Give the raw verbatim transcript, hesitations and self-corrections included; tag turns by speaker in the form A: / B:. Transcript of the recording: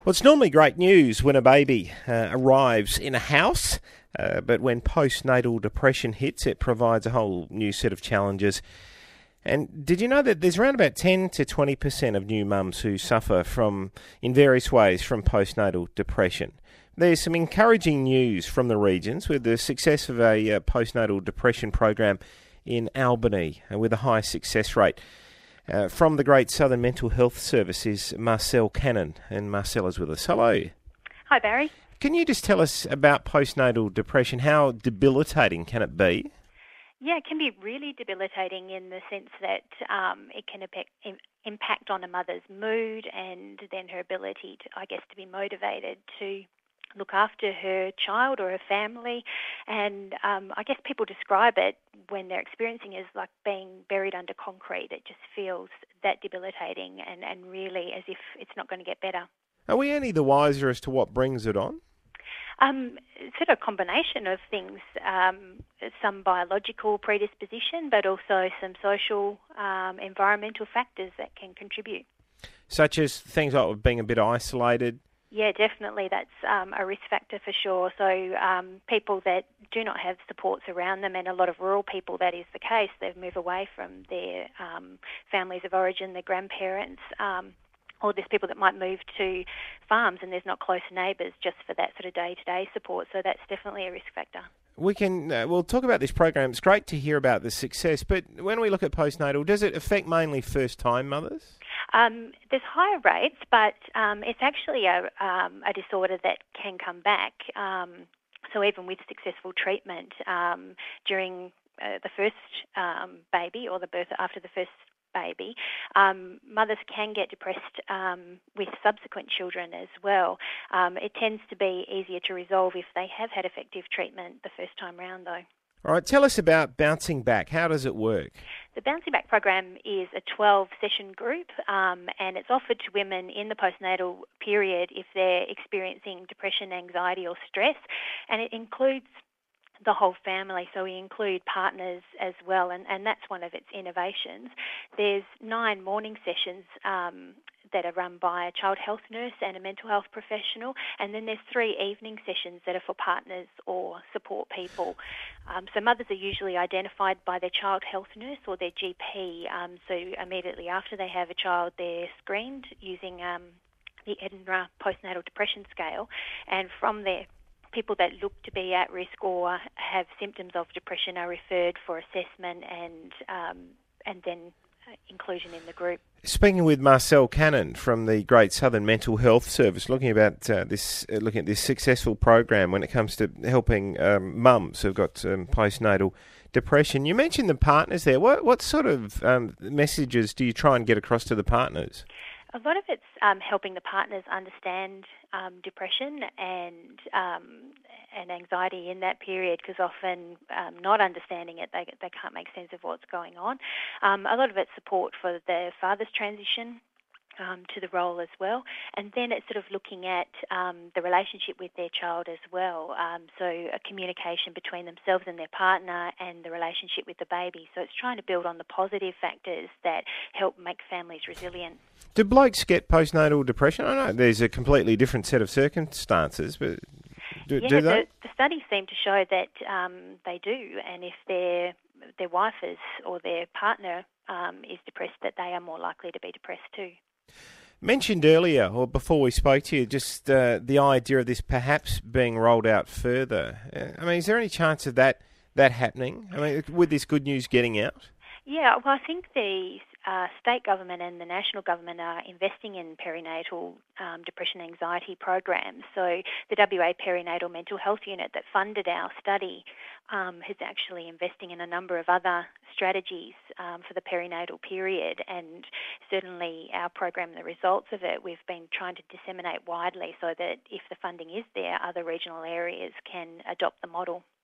A: Well, it's normally great news when a baby uh, arrives in a house, uh, but when postnatal depression hits, it provides a whole new set of challenges. And did you know that there's around about ten to twenty percent of new mums who suffer from, in various ways, from postnatal depression? There's some encouraging news from the regions with the success of a uh, postnatal depression program in Albany uh, with a high success rate. Uh, from the Great Southern Mental Health Service is Marcelle Cannon, and Marcelle is with us. Hello.
B: Hi, Barry.
A: Can you just tell us about postnatal depression? How debilitating can it be?
B: Yeah, it can be really debilitating in the sense that um, it can impact, impact on a mother's mood and then her ability, to, I guess, to be motivated to look after her child or her family. And um, I guess people describe it when they're experiencing it as like being buried under concrete. It just feels that debilitating and, and really as if it's not going to get better.
A: Are we any the wiser as to what brings it on?
B: Um, sort of a combination of things, um, some biological predisposition, but also some social, um, environmental factors that can contribute.
A: Such as things like being a bit isolated?
B: Yeah, definitely. That's um, a risk factor for sure. So um, people that do not have supports around them, and a lot of rural people, that is the case, they move away from their um, families of origin, their grandparents, um, or there's people that might move to farms and there's not close neighbours just for that sort of day-to-day support. So that's definitely a risk factor.
A: We can, uh, we'll talk about this program. It's great to hear about the success, but when we look at postnatal, does it affect mainly first-time mothers?
B: Um, there's higher rates, but um, it's actually a, um, a disorder that can come back. Um, so even with successful treatment um, during uh, the first um, baby or the birth after the first baby, um, mothers can get depressed um, with subsequent children as well. Um, it tends to be easier to resolve if they have had effective treatment the first time round, though.
A: All right, tell us about Bouncing Back. How does it work?
B: The Bouncing Back program is a twelve-session group um, and it's offered to women in the postnatal period if they're experiencing depression, anxiety or stress, and it includes the whole family, so we include partners as well, and, and that's one of its innovations. There's nine morning sessions um, that are run by a child health nurse and a mental health professional, and then there's three evening sessions that are for partners or support people. Um, so mothers are usually identified by their child health nurse or their G P, um, so immediately after they have a child, they're screened using um, the Edinburgh Postnatal Depression Scale, and from there, people that look to be at risk or have symptoms of depression are referred for assessment and um, and then inclusion in the group.
A: Speaking with Marcelle Cannon from the Great Southern Mental Health Service, looking about uh, this, uh, looking at this successful program when it comes to helping um, mums who've got um, postnatal depression. You mentioned the partners there. What what sort of um, messages do you try and get across to the partners?
B: A lot of it's um, helping the partners understand um, depression and um, and anxiety in that period, because often um, not understanding it, they they can't make sense of what's going on. Um, a lot of it's support for the father's transition Um, to the role as well, and then it's sort of looking at um, the relationship with their child as well, um, so a communication between themselves and their partner and the relationship with the baby. So it's trying to build on the positive factors that help make families resilient.
A: Do blokes get postnatal depression? I know there's a completely different set of circumstances, but do,
B: yeah,
A: do they?
B: The, the studies seem to show that um, they do, and if their their wife is or their partner um, is depressed, that they are more likely to be depressed too.
A: Mentioned earlier, or before we spoke to you, just uh, the idea of this perhaps being rolled out further. Uh, I mean, is there any chance of that that happening? I mean, with this good news getting out?
B: Yeah, well, I think the uh, state government and the national government are investing in perinatal um, depression anxiety programs. So the W A Perinatal Mental Health Unit that funded our study um, is actually investing in a number of other strategies um, for the perinatal period, and certainly our program, the results of it, we've been trying to disseminate widely so that if the funding is there, other regional areas can adopt the model.